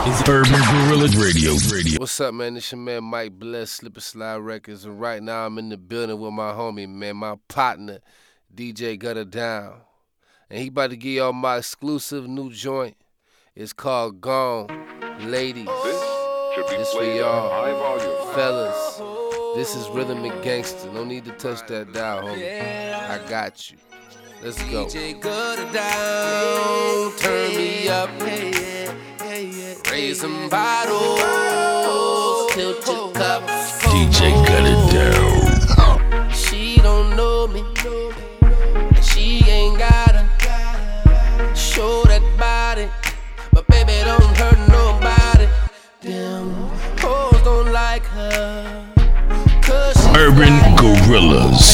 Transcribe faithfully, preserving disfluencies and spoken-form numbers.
is Urban Gorilla Radio. Radio. What's up, man? It's your man Mike Bless, Slip and Slide Records, and right now I'm in the building with my homie, man, my partner, D J Gutter Down, and he about to give y'all my exclusive new joint. It's called Gone, ladies. This should be This for played y'all, on high volume. fellas. This is Rhythm and Gangster. No need to touch that dial, homie. I got you. Let's go. D J Gutter Down, turn me up. Raise some bottles, tilt your cup. D J Gutter Down. She don't know me, and she ain't gotta show that body, but baby don't hurt nobody. Damn, hoes don't like her, 'cause she's Urban like Gorillas.